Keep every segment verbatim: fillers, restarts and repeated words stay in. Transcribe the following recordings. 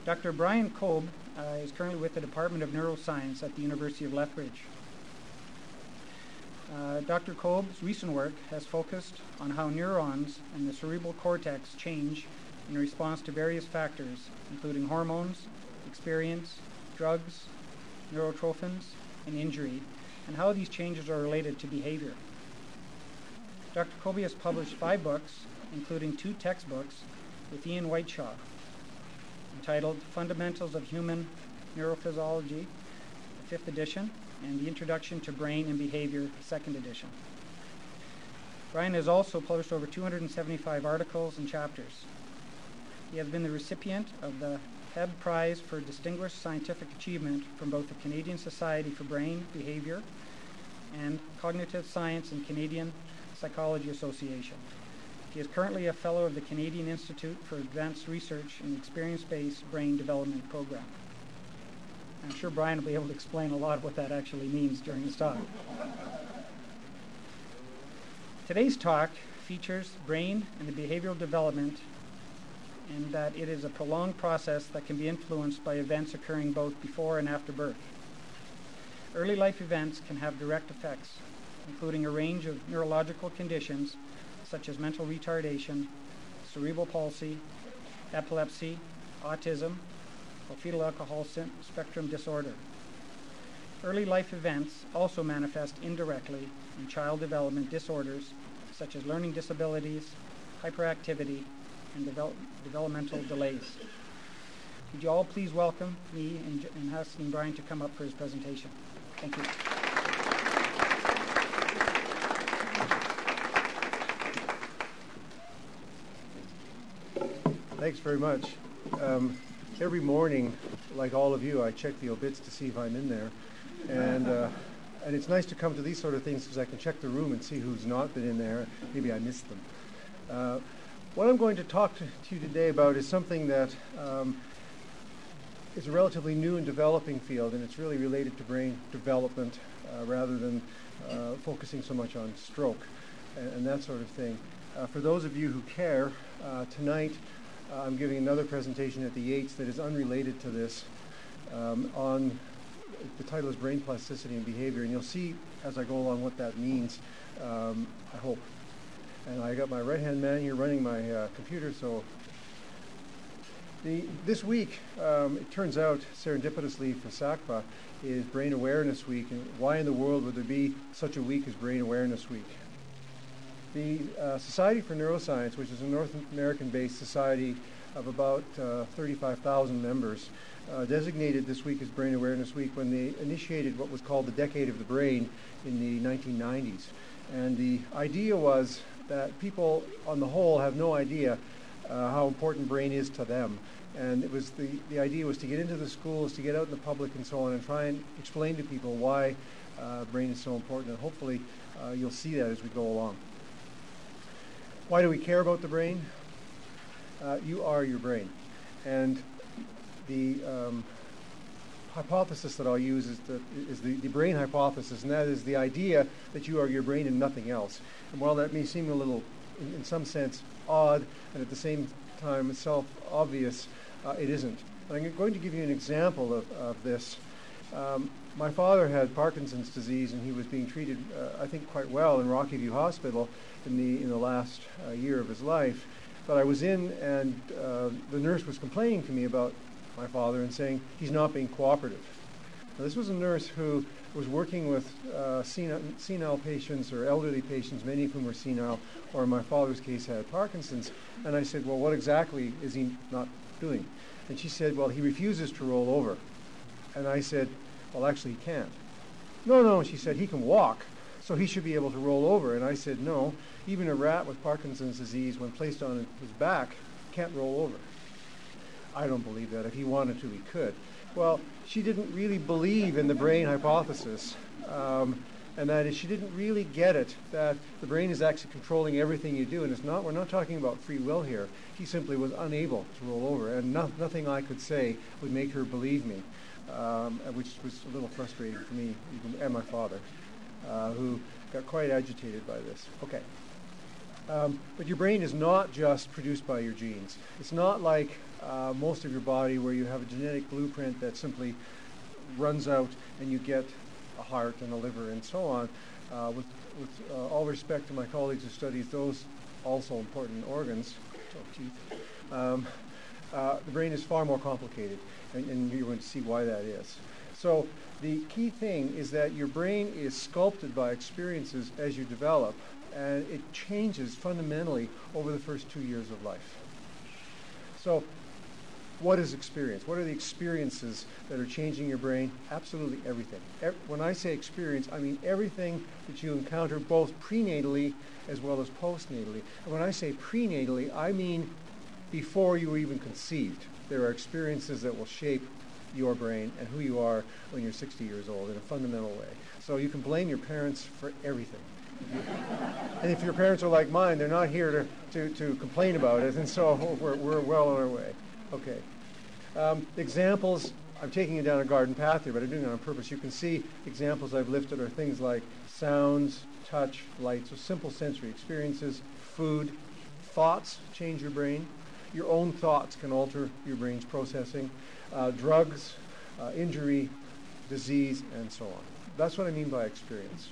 Doctor Brian Kolb uh, is currently with the Department of Neuroscience at the University of Lethbridge. Uh, Doctor Kolb's recent work has focused on how neurons and the cerebral cortex change in response to various factors, including hormones, experience, drugs, neurotrophins, and injury, and how these changes are related to behavior. Doctor Kolb has published five books, including two textbooks with Ian Whiteshaw, entitled Fundamentals of Human Neurophysiology, the fifth edition, and The Introduction to Brain and Behavior, the second edition. Brian has also published over two hundred seventy-five articles and chapters. He has been the recipient of the Hebb Prize for Distinguished Scientific Achievement from both the Canadian Society for Brain Behavior and Cognitive Science and Canadian Psychology Association. He is currently a fellow of the Canadian Institute for Advanced Research in the Experience-Based Brain Development Program. I'm sure Brian will be able to explain a lot of what that actually means during his talk. Today's talk features brain and the behavioral development, and that it is a prolonged process that can be influenced by events occurring both before and after birth. Early life events can have direct effects, including a range of neurological conditions such as mental retardation, cerebral palsy, epilepsy, autism, or fetal alcohol spectrum disorder. Early life events also manifest indirectly in child development disorders such as learning disabilities, hyperactivity, and develop, developmental delays. Could you all please welcome me and, and asking Brian to come up for his presentation. Thank you. Thanks very much. Um, every morning, like all of you, I check the obits to see if I'm in there. And uh, and it's nice to come to these sort of things because I can check the room and see who's not been in there. Maybe I missed them. Uh, what I'm going to talk to, to you today about is something that um, is a relatively new and developing field, and it's really related to brain development uh, rather than uh, focusing so much on stroke and, and that sort of thing. Uh, for those of you who care, uh, tonight uh, I'm giving another presentation at the Yates that is unrelated to this um, on, the title is Brain Plasticity and Behavior, and you'll see as I go along what that means, um, I hope. And I got my right-hand man here running my uh, computer, so the, this week, um, it turns out, serendipitously for S A C P A, is Brain Awareness Week, and why in the world would there be such a week as Brain Awareness Week? The uh, Society for Neuroscience, which is a North American-based society of about uh, thirty-five thousand members, uh, designated this week as Brain Awareness Week when they initiated what was called the Decade of the Brain in the nineteen nineties. And the idea was that people on the whole have no idea uh, how important brain is to them. And it was the, the idea was to get into the schools, to get out in the public and so on, and try and explain to people why uh, brain is so important. And hopefully uh, you'll see that as we go along. Why do we care about the brain? Uh, you are your brain. And the um, hypothesis that I'll use is, the, is the, the brain hypothesis, and that is the idea that you are your brain and nothing else. And while that may seem a little, in, in some sense, odd, and at the same time self-obvious, uh, it isn't. And I'm going to give you an example of, of this. Um, my father had Parkinson's disease, and he was being treated, uh, I think, quite well in Rocky View Hospital in the, in the last uh, year of his life. But I was in, and uh, the nurse was complaining to me about my father and saying he's not being cooperative. Now, this was a nurse who was working with uh, senile, senile patients or elderly patients, many of whom were senile, or in my father's case had Parkinson's. And I said, well, what exactly is he not doing? And she said, well, he refuses to roll over. And I said, well, actually he can't. No, no, she said, he can walk, so he should be able to roll over. And I said, no, even a rat with Parkinson's disease, when placed on his back, can't roll over. I don't believe that. If he wanted to, he could. Well, she didn't really believe in the brain hypothesis, um, and that is she didn't really get it, that the brain is actually controlling everything you do, and it's not, we're not talking about free will here. He simply was unable to roll over, and no, nothing I could say would make her believe me, um, which was a little frustrating for me, even, and my father, uh, who got quite agitated by this. Okay. Um, but your brain is not just produced by your genes. It's not like uh, most of your body where you have a genetic blueprint that simply runs out and you get a heart and a liver and so on. Uh, with with uh, all respect to my colleagues who studies those also important organs, so teeth, um, uh, the brain is far more complicated, and, and you're going to see why that is. So the key thing is that your brain is sculpted by experiences as you develop, and it changes fundamentally over the first two years of life. So what is experience? What are the experiences that are changing your brain? Absolutely everything. E- when I say experience, I mean everything that you encounter both prenatally as well as postnatally. And when I say prenatally, I mean before you were even conceived. There are experiences that will shape your brain and who you are when you're sixty years old in a fundamental way. So you can blame your parents for everything. And if your parents are like mine, they're not here to, to, to complain about it, and so we're, we're well on our way. Okay. Um, examples, I'm taking you down a garden path here, but I'm doing it on purpose. You can see examples I've lifted are things like sounds, touch, light, so simple sensory experiences, food, thoughts change your brain. Your own thoughts can alter your brain's processing. Uh, drugs, uh, injury, disease, and so on. That's what I mean by experience.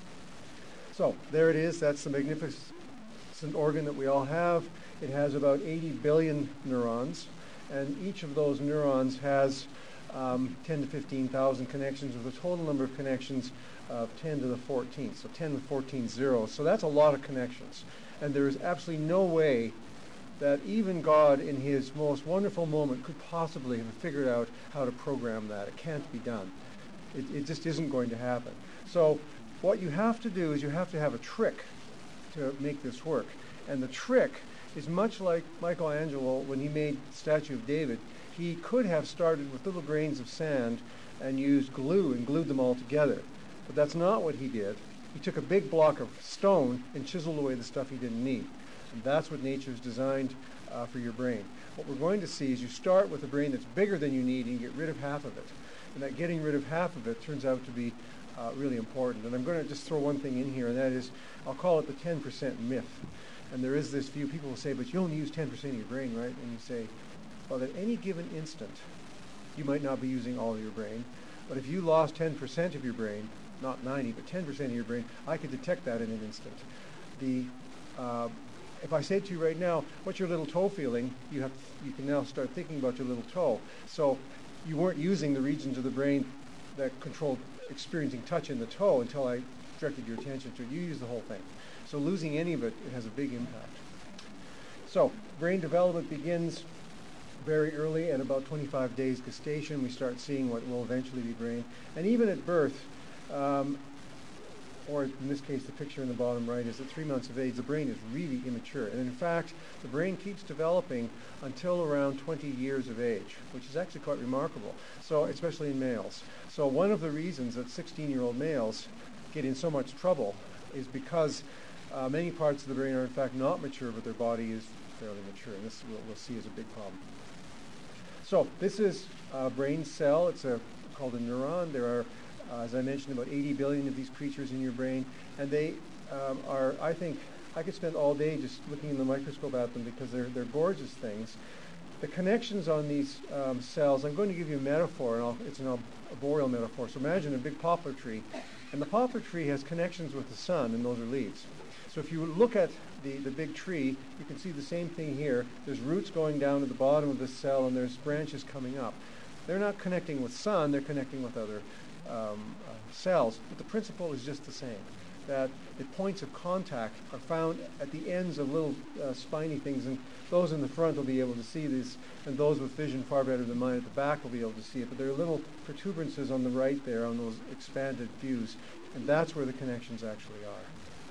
So there it is. That's the magnificent organ that we all have. It has about eighty billion neurons, and each of those neurons has um, ten to fifteen thousand connections with a total number of connections of ten to the fourteenth, so ten to the fourteen zeros. So that's a lot of connections. And there is absolutely no way that even God in his most wonderful moment could possibly have figured out how to program that. It can't be done. It, it just isn't going to happen. So what you have to do is you have to have a trick to make this work. And the trick is much like Michelangelo when he made the statue of David. He could have started with little grains of sand and used glue and glued them all together. But that's not what he did. He took a big block of stone and chiseled away the stuff he didn't need. And that's what nature's designed uh, for your brain. What we're going to see is you start with a brain that's bigger than you need and you get rid of half of it. And that getting rid of half of it turns out to be uh, really important. And I'm going to just throw one thing in here, and that is, I'll call it the ten percent myth. And there is this view, people will say, but you only use ten percent of your brain, right? And you say, well, at any given instant, you might not be using all of your brain. But if you lost ten percent of your brain, not ninety, but ten percent of your brain, I could detect that in an instant. The uh, If I say to you right now, what's your little toe feeling, you have you can now start thinking about your little toe. So you weren't using the regions of the brain that controlled experiencing touch in the toe until I directed your attention to it. You use the whole thing. So losing any of it, it has a big impact. So brain development begins very early at about twenty-five days gestation. We start seeing what will eventually be brain. And even at birth, um, or in this case, the picture in the bottom right is at three months of age, the brain is really immature. And in fact, the brain keeps developing until around twenty years of age, which is actually quite remarkable, so especially in males. So one of the reasons that sixteen-year-old males get in so much trouble is because uh, many parts of the brain are in fact not mature, but their body is fairly mature, and this we'll, we'll see is a big problem. So this is a brain cell. It's a, called a neuron. There are Uh, as I mentioned, about eighty billion of these creatures in your brain, and they um, are, I think, I could spend all day just looking in the microscope at them because they're, they're gorgeous things. The connections on these um, cells, I'm going to give you a metaphor, and I'll, it's an arboreal metaphor. So imagine a big poplar tree, and the poplar tree has connections with the sun, and those are leaves. So if you look at the, the big tree, you can see the same thing here. There's roots going down to the bottom of the cell, and there's branches coming up. They're not connecting with sun, they're connecting with other Um, uh, cells, but the principle is just the same, that the points of contact are found at the ends of little uh, spiny things, and those in the front will be able to see these, and those with vision far better than mine at the back will be able to see it, but there are little protuberances on the right there on those expanded views, and that's where the connections actually are.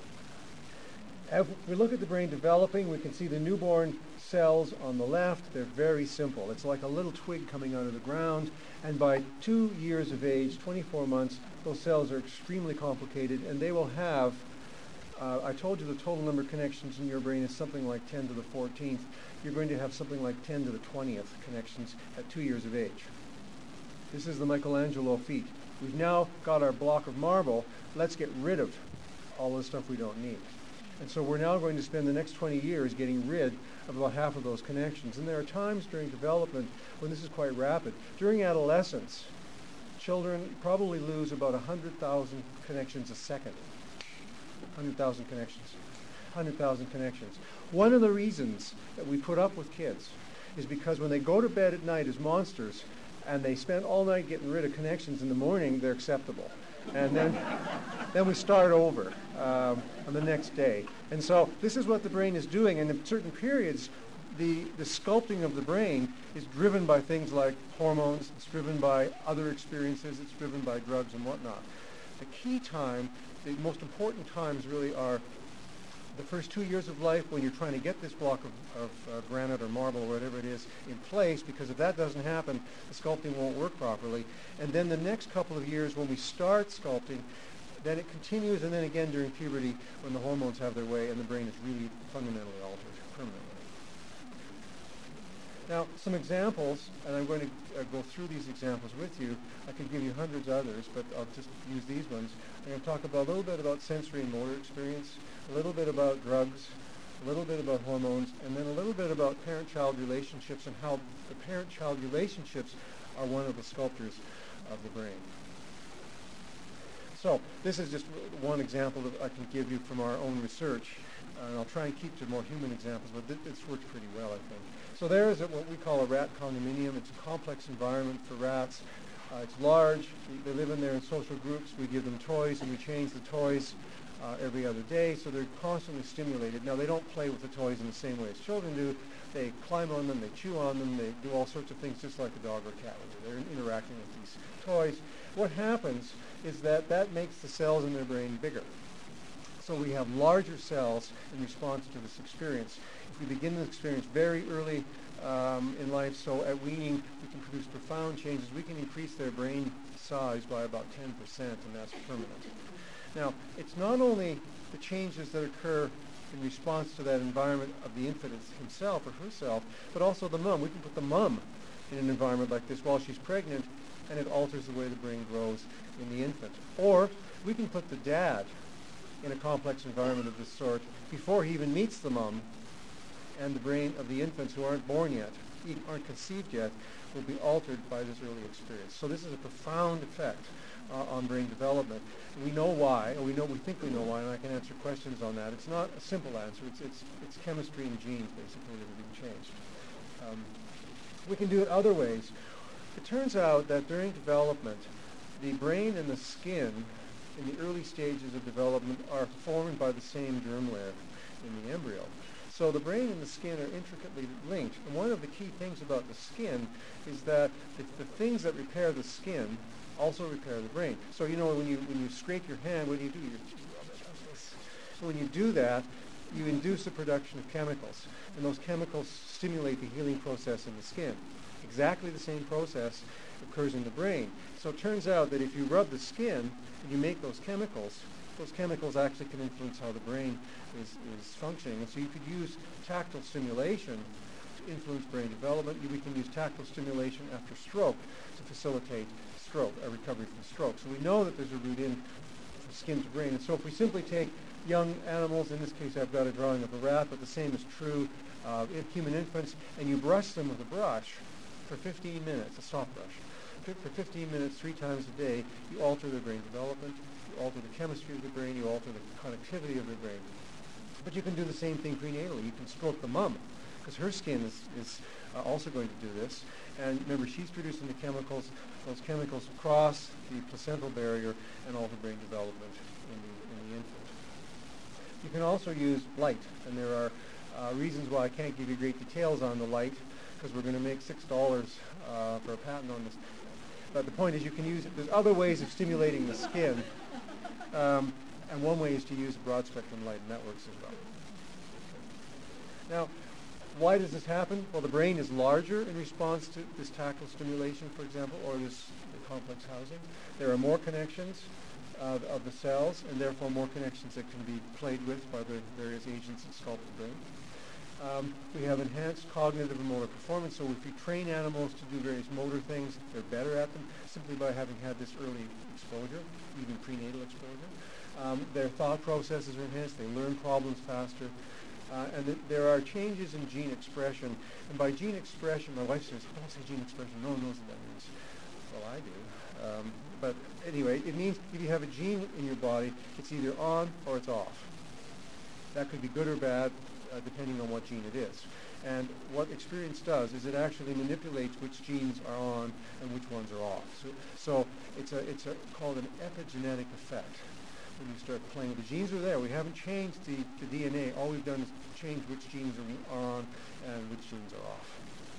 If we look at the brain developing, we can see the newborn cells on the left. They're very simple. It's like a little twig coming out of the ground, and by two years of age, twenty-four months, those cells are extremely complicated, and they will have, uh, I told you the total number of connections in your brain is something like ten to the fourteenth. You're going to have something like ten to the twentieth connections at two years of age. This is the Michelangelo feat. We've now got our block of marble. Let's get rid of all the stuff we don't need. And so we're now going to spend the next twenty years getting rid of about half of those connections. And there are times during development when this is quite rapid. During adolescence, children probably lose about one hundred thousand connections a second. one hundred thousand connections. one hundred thousand connections. One of the reasons that we put up with kids is because when they go to bed at night as monsters and they spend all night getting rid of connections, in the morning they're acceptable. And then, then we start over um, on the next day. And so this is what the brain is doing. And in certain periods, the, the sculpting of the brain is driven by things like hormones. It's driven by other experiences. It's driven by drugs and whatnot. The key time, the most important times really are the first two years of life when you're trying to get this block of, of uh, granite or marble or whatever it is in place, because if that doesn't happen, the sculpting won't work properly. And then the next couple of years when we start sculpting, then it continues, and then again during puberty when the hormones have their way and the brain is really fundamentally altered permanently. Now, some examples, and I'm going to uh, go through these examples with you. I could give you hundreds of others, but I'll just use these ones. I'm going to talk about a little bit about sensory and motor experience, a little bit about drugs, a little bit about hormones, and then a little bit about parent-child relationships and how the parent-child relationships are one of the sculptors of the brain. So this is just one example that I can give you from our own research, and I'll try and keep to more human examples, but th- it's worked pretty well, I think. So there is what we call a rat condominium. It's a complex environment for rats. Uh, it's large. They live in there in social groups. We give them toys, and we change the toys uh, every other day, so they're constantly stimulated. Now, they don't play with the toys in the same way as children do. They climb on them, they chew on them, they do all sorts of things just like a dog or cat would do. They're interacting with these toys. What happens is that that makes the cells in their brain bigger. So we have larger cells in response to this experience. If we begin the experience very early um, in life, so at weaning we can produce profound changes. We can increase their brain size by about ten percent, and that's permanent. Now, it's not only the changes that occur in response to that environment of the infant himself or herself, but also the mom. We can put the mom in an environment like this while she's pregnant, and it alters the way the brain grows in the infant. Or we can put the dad in a complex environment of this sort before he even meets the mom, and the brain of the infants who aren't born yet, aren't conceived yet, will be altered by this early experience. So this is a profound effect uh, on brain development. We know why, or we know we think we know why, and I can answer questions on that. It's not a simple answer. It's it's it's chemistry and genes basically that are being changed. Um, we can do it other ways. It turns out that during development, the brain and the skin in the early stages of development are formed by the same germ layer in the embryo. So the brain and the skin are intricately linked. And one of the key things about the skin is that the, the things that repair the skin also repair the brain. So you know when you when you scrape your hand, what do you do? You rub it like this. So when you do that, you induce the production of chemicals, and those chemicals stimulate the healing process in the skin. Exactly the same process occurs in the brain. So it turns out that if you rub the skin and you make those chemicals, those chemicals actually can influence how the brain is, is functioning. And so you could use tactile stimulation to influence brain development. We can use tactile stimulation after stroke to facilitate stroke, a recovery from stroke. So we know that there's a root in from skin to brain. And so if we simply take young animals, in this case I've got a drawing of a rat, but the same is true uh, in human infants, and you brush them with a brush for fifteen minutes, a soft brush. For fifteen minutes, three times a day, you alter their brain development, you alter the chemistry of the brain, you alter the connectivity of the brain. But you can do the same thing prenatally. You can stroke the mom, because her skin is, is uh, also going to do this. And remember, she's producing the chemicals. Those chemicals cross the placental barrier and alter brain development in the, in the infant. You can also use light, and there are uh, reasons why I can't give you great details on the light, because we're going to make six dollars uh, for a patent on this. But the point is you can use it. There's other ways of stimulating the skin, um, and one way is to use broad spectrum light, and that works as well. Now, why does this happen? Well, the brain is larger in response to this tactile stimulation, for example, or this complex housing. There are more connections uh, of the cells, and therefore more connections that can be played with by the various agents that sculpt the brain. Um, we have enhanced cognitive and motor performance, so if you train animals to do various motor things, they're better at them simply by having had this early exposure, even prenatal exposure. Um, their thought processes are enhanced. They learn problems faster. Uh, and th- there are changes in gene expression. And by gene expression, my wife says, don't say gene expression. No one knows what that means. Well, I do. Um, but anyway, it means if you have a gene in your body, it's either on or it's off. That could be good or bad, uh, depending on what gene it is. And what experience does is it actually manipulates which genes are on and which ones are off. So, so it's a it's a, called an epigenetic effect. When you start playing with the genes are there. We haven't changed the, the D N A. All we've done is change which genes are on and which genes are off.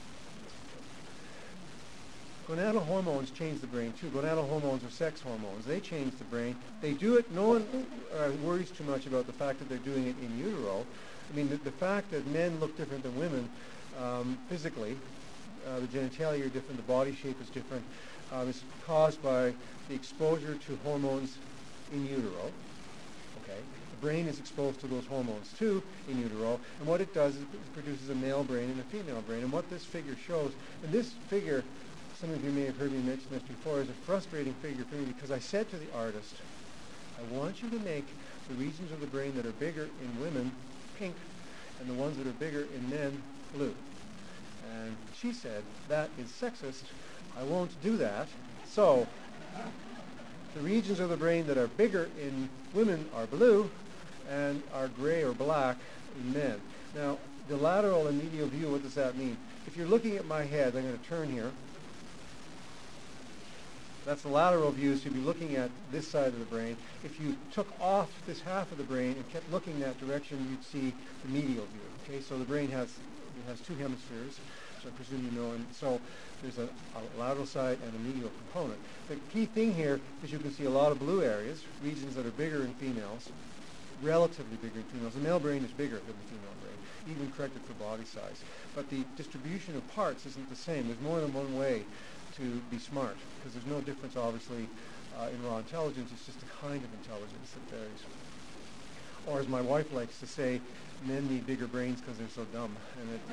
Gonadal hormones change the brain too. Gonadal hormones are sex hormones. They change the brain. They do it. No one uh, worries too much about the fact that they're doing it in utero. I mean, the, the fact that men look different than women um, physically, uh, the genitalia are different, the body shape is different, um, is caused by the exposure to hormones in utero. Okay, the brain is exposed to those hormones too in utero, and what it does is it produces a male brain and a female brain. And what this figure shows, and this figure, some of you may have heard me mention this before, is a frustrating figure for me because I said to the artist, I want you to make the regions of the brain that are bigger in women pink and the ones that are bigger in men blue. And she said, that is sexist. I won't do that. So the regions of the brain that are bigger in women are blue and are gray or black in men. Now, the lateral and medial view, what does that mean? If you're looking at my head, I'm going to turn here. That's the lateral view, so you'd be looking at this side of the brain. If you took off this half of the brain and kept looking that direction, you'd see the medial view. Okay, so the brain has it has two hemispheres, which I presume you know, and so there's a, a lateral side and a medial component. The key thing here is you can see a lot of blue areas, regions that are bigger in females, relatively bigger in females. The male brain is bigger than the female brain, even corrected for body size. But the distribution of parts isn't the same. There's more than one way to be smart, because there's no difference, obviously, uh, in raw intelligence. It's just a kind of intelligence that varies. Or as my wife likes to say, men need bigger brains because they're so dumb. And it,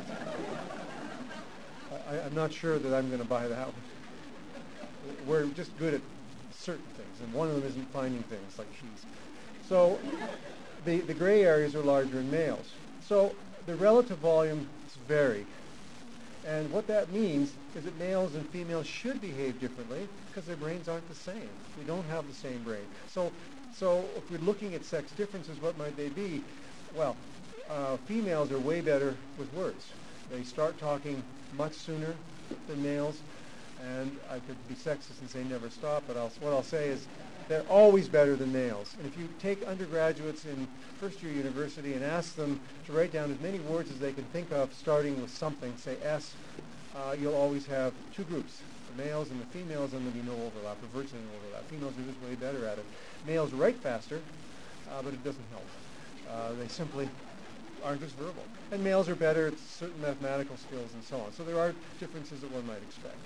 I, I'm not sure that I'm going to buy that one. We're just good at certain things, and one of them isn't finding things like cheese. So the, the gray areas are larger in males. So the relative volumes vary. And what that means is that males and females should behave differently because their brains aren't the same. We don't have the same brain. So, so if we're looking at sex differences, what might they be? Well, uh, females are way better with words. They start talking much sooner than males. And I could be sexist and say never stop, but I'll, what I'll say is they're always better than males. And if you take undergraduates in first year university and ask them to write down as many words as they can think of, starting with something, say S, uh, you'll always have two groups, the males and the females, and there'll be no overlap, or virtually no overlap. Females are just way better at it. Males write faster, uh, but it doesn't help. Uh, they simply aren't as verbal. And males are better at certain mathematical skills and so on. So there are differences that one might expect.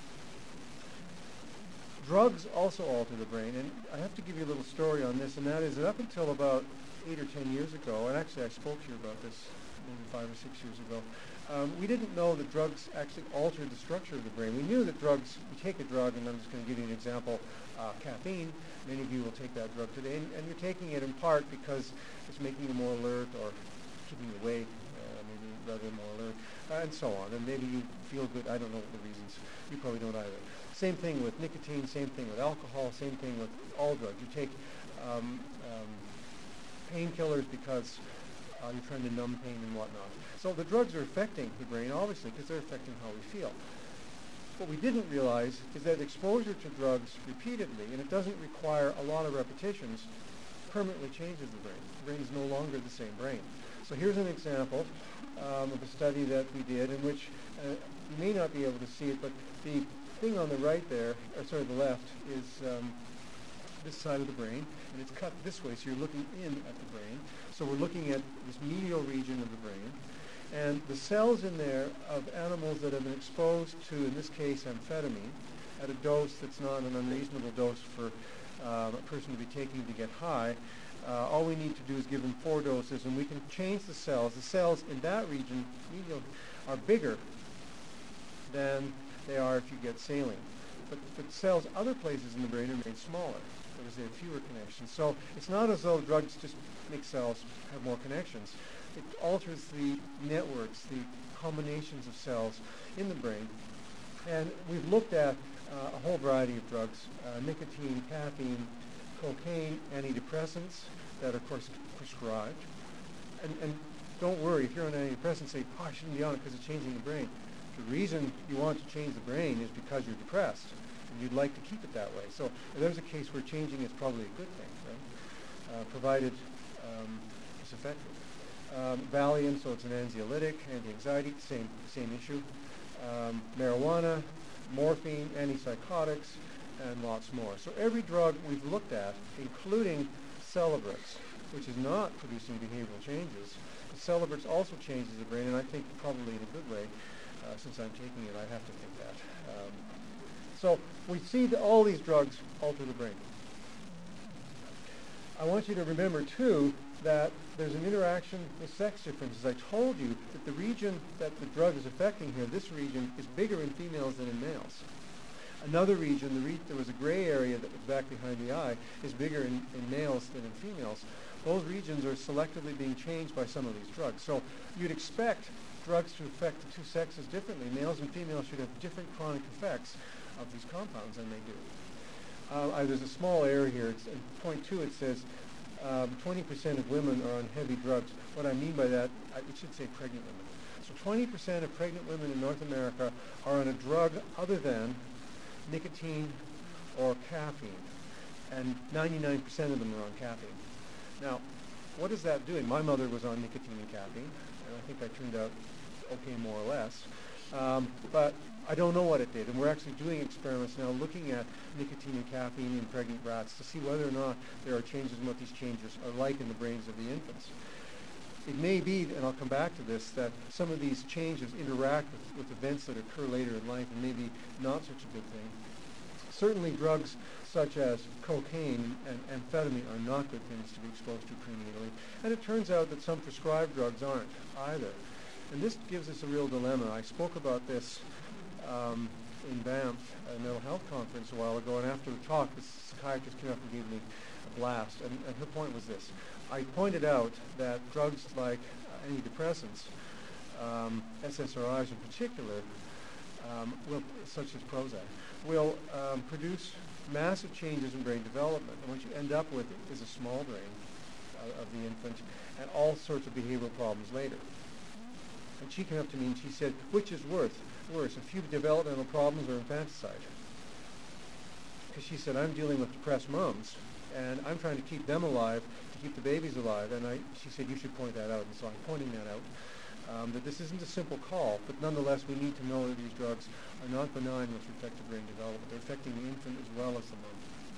Drugs also alter the brain, and I have to give you a little story on this, and that is that up until about eight or ten years ago, and actually I spoke to you about this maybe five or six years ago, um, we didn't know that drugs actually altered the structure of the brain. We knew that drugs, you take a drug, and I'm just going to give you an example, uh, caffeine. Many of you will take that drug today, and, and you're taking it in part because it's making you more alert or keeping you awake, uh, maybe rather more alert, uh, and so on. And maybe you feel good. I don't know the reasons. You probably don't either. Same thing with nicotine, same thing with alcohol, same thing with all drugs. You take um, um, painkillers because uh, you're trying to numb pain and whatnot. So the drugs are affecting the brain, obviously, because they're affecting how we feel. What we didn't realize is that exposure to drugs repeatedly, and it doesn't require a lot of repetitions, permanently changes the brain. The brain is no longer the same brain. So here's an example um, of a study that we did in which uh, you may not be able to see it, but the thing on the right there, or sorry, the left, is um, this side of the brain, and it's cut this way, so you're looking in at the brain. So we're looking at this medial region of the brain, and the cells in there of animals that have been exposed to, in this case, amphetamine, at a dose that's not an unreasonable dose for um, a person to be taking to get high. Uh, all we need to do is give them four doses, and we can change the cells. The cells in that region, medial, are bigger than they are if you get saline. But, but cells other places in the brain are made smaller. or is there fewer connections? So it's not as though drugs just make cells have more connections. It alters the networks, the combinations of cells in the brain. And we've looked at uh, a whole variety of drugs, uh, nicotine, caffeine, cocaine, antidepressants that are, of course, prescribed. And, and don't worry, if you're on antidepressants, say, oh, I shouldn't be on it because it's changing the brain. The reason you want to change the brain is because you're depressed, and you'd like to keep it that way. So if there's a case where changing is probably a good thing, right? Uh, provided um, it's effective. Um, Valium, so it's an anxiolytic, anti-anxiety, same, same issue. Um, marijuana, morphine, antipsychotics, and lots more. So every drug we've looked at, including Celebrex, which is not producing behavioral changes, but Celebrex also changes the brain, and I think probably in a good way. Uh, since I'm taking it, I have to think that. Um, so we see that all these drugs alter the brain. I want you to remember, too, that there's an interaction with sex differences. I told you that the region that the drug is affecting here, this region, is bigger in females than in males. Another region, the re- there was a gray area that was back behind the eye, is bigger in, in males than in females. Those regions are selectively being changed by some of these drugs. So you'd expect drugs to affect the two sexes differently. Males and females should have different chronic effects of these compounds than they do. Uh, I, there's a small error here. It's, in point two it says um, twenty percent of women are on heavy drugs. What I mean by that, I, it should say pregnant women. So twenty percent of pregnant women in North America are on a drug other than nicotine or caffeine, and ninety-nine percent of them are on caffeine. Now, what is that doing? My mother was on nicotine and caffeine, and I think I turned out okay more or less. Um, but I don't know what it did, and we're actually doing experiments now looking at nicotine and caffeine in pregnant rats to see whether or not there are changes and what these changes are like in the brains of the infants. It may be, and I'll come back to this, that some of these changes interact with, with events that occur later in life and maybe not such a good thing. Certainly drugs such as cocaine and amphetamine are not good things to be exposed to prenatally. And it turns out that some prescribed drugs aren't either. And this gives us a real dilemma. I spoke about this um, in Banff at a mental health conference a while ago, and after the talk, the psychiatrist came up and gave me a blast. And, and her point was this. I pointed out that drugs like uh, antidepressants, um, S S R Is in particular, um, will, such as Prozac, will um, produce massive changes in brain development. And what you end up with is a small brain uh, of the infant and all sorts of behavioral problems later. And she came up to me and she said, which is worse, worse, a few developmental problems or infanticide? Because she said, I'm dealing with depressed moms, and I'm trying to keep them alive, to keep the babies alive. And I, she said, you should point that out. And so I'm pointing that out. Um, that this isn't a simple call, but nonetheless we need to know that these drugs are not benign with respect to brain development. They're affecting the infant as well as the mom.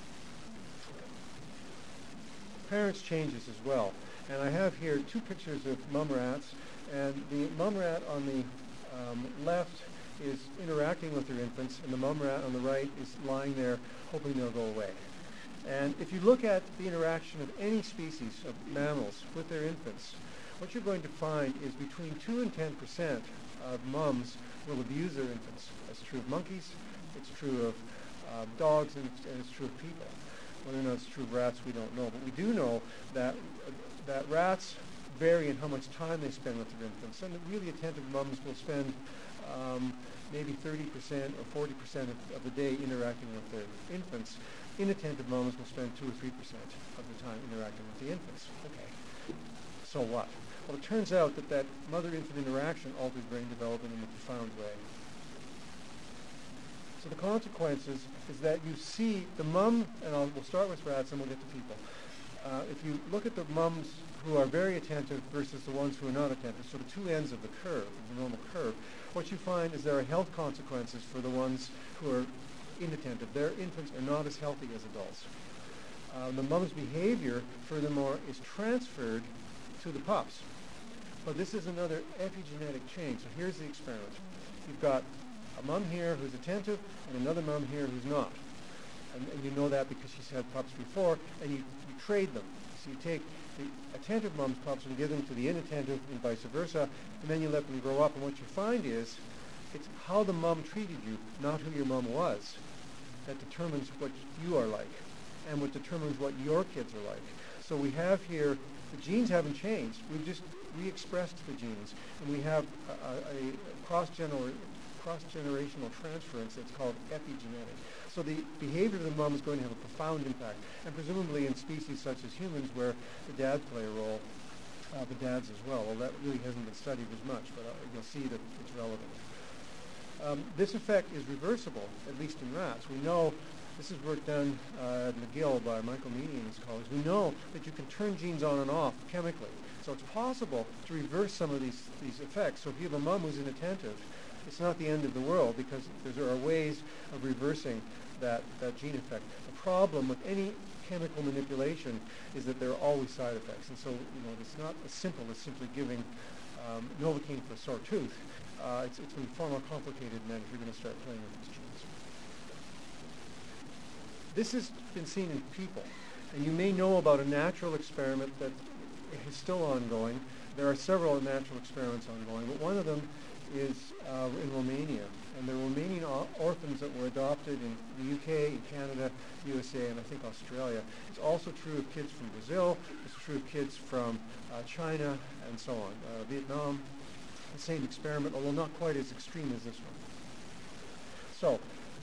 Parents changes as well. And I have here two pictures of mum rats, and the mum rat on the um, left is interacting with her infants, and the mum rat on the right is lying there hoping they'll go away. And if you look at the interaction of any species of mammals with their infants, what you're going to find is between two and ten percent of mums will abuse their infants. That's true of monkeys, it's true of uh, dogs, and it's, and it's true of people. Whether or not it's true of rats, we don't know. But we do know that, uh, that rats vary in how much time they spend with their infants. And really attentive mums will spend um, maybe thirty percent or forty percent of, of the day interacting with their infants. Inattentive mums will spend two or three percent of the time interacting with the infants. Okay, so what? Well, it turns out that that mother-infant interaction alters brain development in a profound way. So the consequences is that you see the mum, and I'll, we'll start with rats and we'll get to people. Uh, if you look at the mums who are very attentive versus the ones who are not attentive, so the two ends of the curve, of the normal curve, what you find is there are health consequences for the ones who are inattentive. Their infants are not as healthy as adults. Uh, the mum's behavior, furthermore, is transferred to the pups. But this is another epigenetic change. So here's the experiment. You've got a mum here who's attentive and another mum here who's not. And, and you know that because she's had pups before, and you, you trade them. So you take the attentive mum's pups and give them to the inattentive and vice versa, and then you let them grow up. And what you find is it's how the mum treated you, not who your mum was, that determines what you are like. and what determines what your kids are like. So we have here, the genes haven't changed. We've just re-expressed the genes, and we have a, a, a cross-gener- cross-generational transference that's called epigenetic. So the behavior of the mom is going to have a profound impact, and presumably in species such as humans, where the dads play a role, uh, the dads as well. Well, that really hasn't been studied as much, but uh, you'll see that it's relevant. Um, this effect is reversible, at least in rats. We know, this is work done uh, at McGill by Michael Meany and his colleagues, we know that you can turn genes on and off chemically. So it's possible to reverse some of these, these effects. So if you have a mom who's inattentive, it's not the end of the world, because there are ways of reversing that, that gene effect. The problem with any chemical manipulation is that there are always side effects. And so, you know, it's not as simple as simply giving um, Novocaine for a sore tooth. Uh, it's, it's going to be far more complicated than that if you're going to start playing with these genes. This has been seen in people. And you may know about a natural experiment that is still ongoing. There are several natural experiments ongoing, but one of them is uh, in Romania. And the Romanian o- orphans that were adopted in the U K, in Canada, U S A, and I think Australia. It's also true of kids from Brazil. It's true of kids from uh, China, and so on. Uh, Vietnam, the same experiment, although not quite as extreme as this one. So,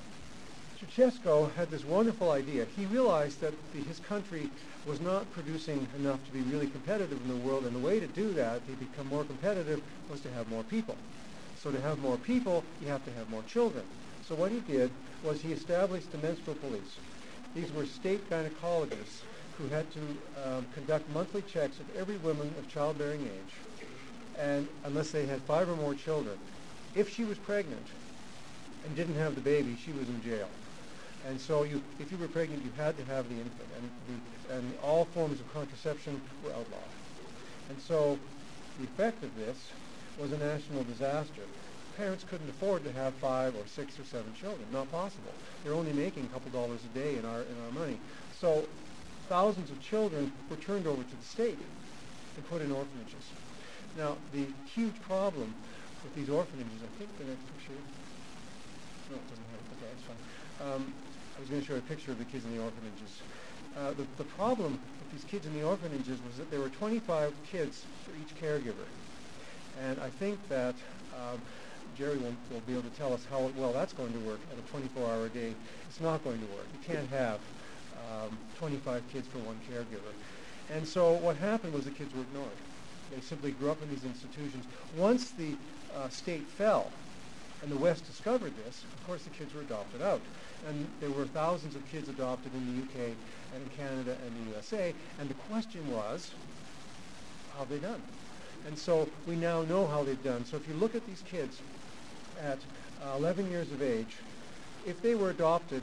Ceausescu had this wonderful idea. He realized that the, his country was not producing enough to be really competitive in the world, and the way to do that, to become more competitive, was to have more people. So to have more people, you have to have more children. So what he did was he established the menstrual police. These were state gynecologists who had to um, conduct monthly checks of every woman of childbearing age, and unless they had five or more children. If she was pregnant and didn't have the baby, she was in jail. And so you, if you were pregnant, you had to have the infant, and, the, and all forms of contraception were outlawed. And so the effect of this was a national disaster. Parents couldn't afford to have five or six or seven children. Not possible. They're only making a couple dollars a day in our in our money. So thousands of children were turned over to the state and put in orphanages. Now, the huge problem with these orphanages, I think the next picture, no, it doesn't have it. Okay, that's fine. Um, I was going to show a picture of the kids in the orphanages. Uh, the, the problem with these kids in the orphanages was that there were twenty-five kids for each caregiver. And I think that um, Jerry will, will be able to tell us how well that's going to work at a twenty-four hour day. It's not going to work. You can't have um, twenty-five kids for one caregiver. And so what happened was the kids were ignored. They simply grew up in these institutions. Once the uh, state fell and the West discovered this, of course the kids were adopted out. And there were thousands of kids adopted in the U K and in Canada and the U S A. And the question was, how have they done? And so we now know how they've done. So if you look at these kids at uh, eleven years of age, if they were adopted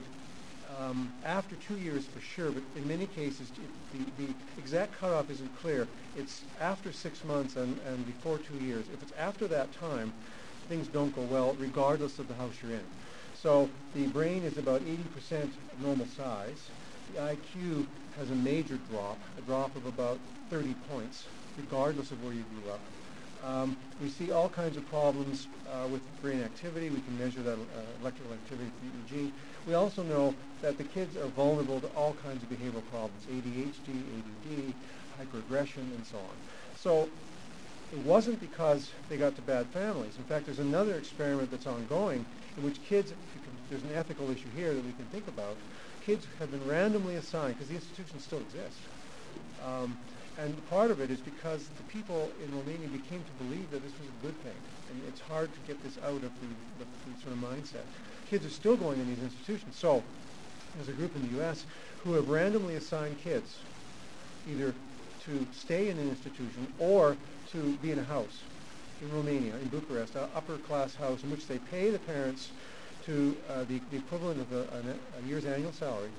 um, after two years for sure, but in many cases the, the exact cutoff isn't clear. It's after six months and, and before two years. If it's after that time, things don't go well regardless of the house you're in. So the brain is about eighty percent normal size. The I Q has a major drop, a drop of about thirty points, regardless of where you grew up. Um, we see all kinds of problems uh, with brain activity. We can measure that uh, electrical activity through E E G. We also know that the kids are vulnerable to all kinds of behavioral problems, A D H D, A D D, hyperaggression, and so on. So it wasn't because they got to bad families. In fact, there's another experiment that's ongoing in which kids, if you can, there's an ethical issue here that we can think about, kids have been randomly assigned, because the institutions still exist. Um, and part of it is because the people in Romania became to believe that this was a good thing. And it's hard to get this out of the, the, the sort of mindset. Kids are still going in these institutions. So there's a group in the U S who have randomly assigned kids either to stay in an institution or to be in a house in Romania, in Bucharest, an upper-class house in which they pay the parents to uh, the, the equivalent of a, a, a year's annual salary.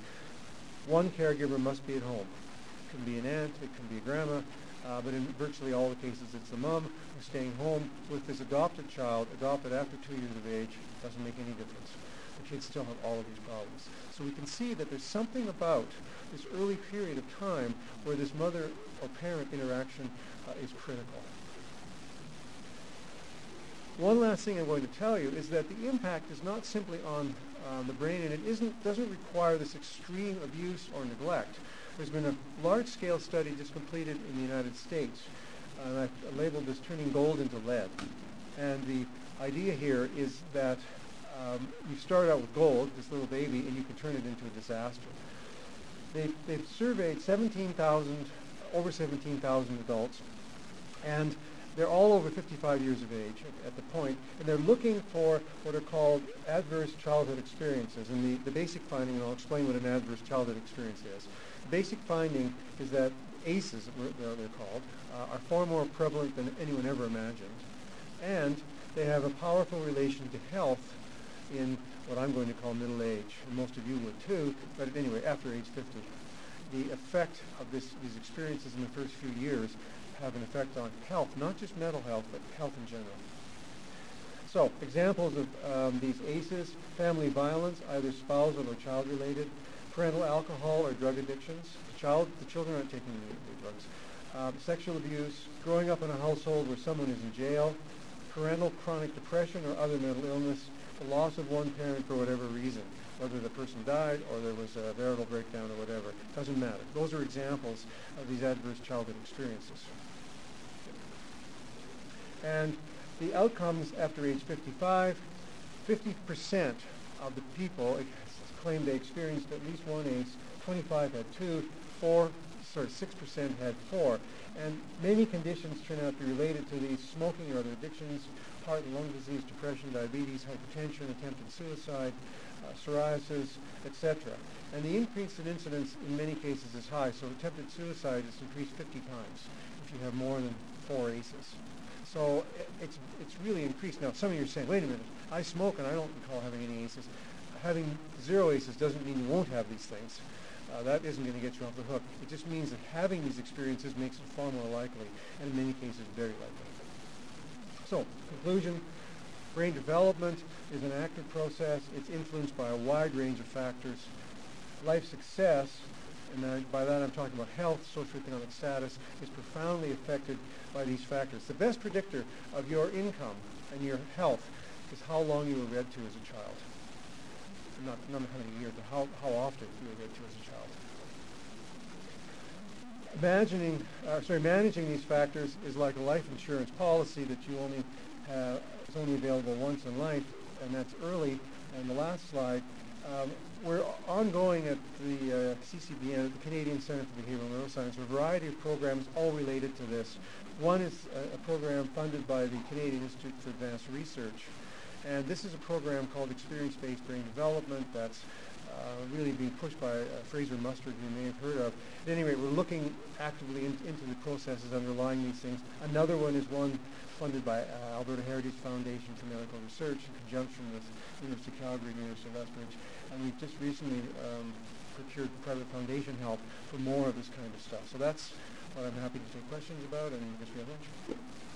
One caregiver must be at home. It can be an aunt, it can be a grandma, uh, but in virtually all the cases it's the mom who's staying home with this adopted child, adopted after two years of age. Doesn't make any difference. The kids still have all of these problems. So we can see that there's something about this early period of time where this mother or parent interaction uh, is critical. One last thing I'm going to tell you is that the impact is not simply on uh, the brain, and it isn't, doesn't require this extreme abuse or neglect. There's been a large-scale study just completed in the United States, uh, and I've labeled this turning gold into lead. And the idea here is that um, you start out with gold, this little baby, and you can turn it into a disaster. They've, they've surveyed seventeen thousand, over seventeen thousand adults, and they're all over fifty-five years of age at, at the point, and they're looking for what are called adverse childhood experiences. And the, the basic finding, and I'll explain what an adverse childhood experience is. The basic finding is that A C Es, they're, they're called, uh, are far more prevalent than anyone ever imagined. And they have a powerful relation to health in what I'm going to call middle age, and most of you would too, but anyway, after age fifty. The effect of this, these experiences in the first few years have an effect on health, not just mental health, but health in general. So, examples of um, these A C Es: family violence, either spousal or child-related; parental alcohol or drug addictions; the child, the children aren't taking the, the drugs; um, sexual abuse; growing up in a household where someone is in jail; parental chronic depression or other mental illness; the loss of one parent for whatever reason, whether the person died or there was a marital breakdown or whatever, doesn't matter. Those are examples of these adverse childhood experiences. And the outcomes after age fifty-five, fifty percent of the people claimed they experienced at least one A C E, twenty-five had two, four, sorry, six percent had four. And many conditions turn out to be related to these: smoking or other addictions, heart and lung disease, depression, diabetes, hypertension, attempted suicide, uh, psoriasis, et cetera. And the increase in incidence in many cases is high. So attempted suicide is increased fifty times if you have more than four A C Es. So it, it's it's really increased. Now, some of you are saying, wait a minute, I smoke and I don't recall having any A C Es. Having zero A C Es doesn't mean you won't have these things. Uh, that isn't going to get you off the hook. It just means that having these experiences makes it far more likely, and in many cases, very likely. So, conclusion: brain development is an active process. It's influenced by a wide range of factors. Life success, and I, by that I'm talking about health, socioeconomic status, is profoundly affected by these factors. The best predictor of your income and your health is how long you were read to as a child. Not, not how many years, but how, how often you were read to as a child. Imagining, uh, sorry, managing these factors is like a life insurance policy that you only have, is only available once in life, and that's early. And the last slide, um, we're ongoing at the uh, C C B N, at the Canadian Centre for Behavioral Neuroscience, a variety of programs all related to this. One is a, a program funded by the Canadian Institute for Advanced Research. And this is a program called Experience-Based Brain Development that's uh, really being pushed by uh, Fraser Mustard, who you may have heard of. At any rate, we're looking actively in, into the processes underlying these things. Another one is one funded by uh, Alberta Heritage Foundation for Medical Research in conjunction with University of Calgary and University of Lethbridge. And we've just recently um, procured private foundation help for more of this kind of stuff. So that's what I'm happy to take questions about, and I guess we have lunch.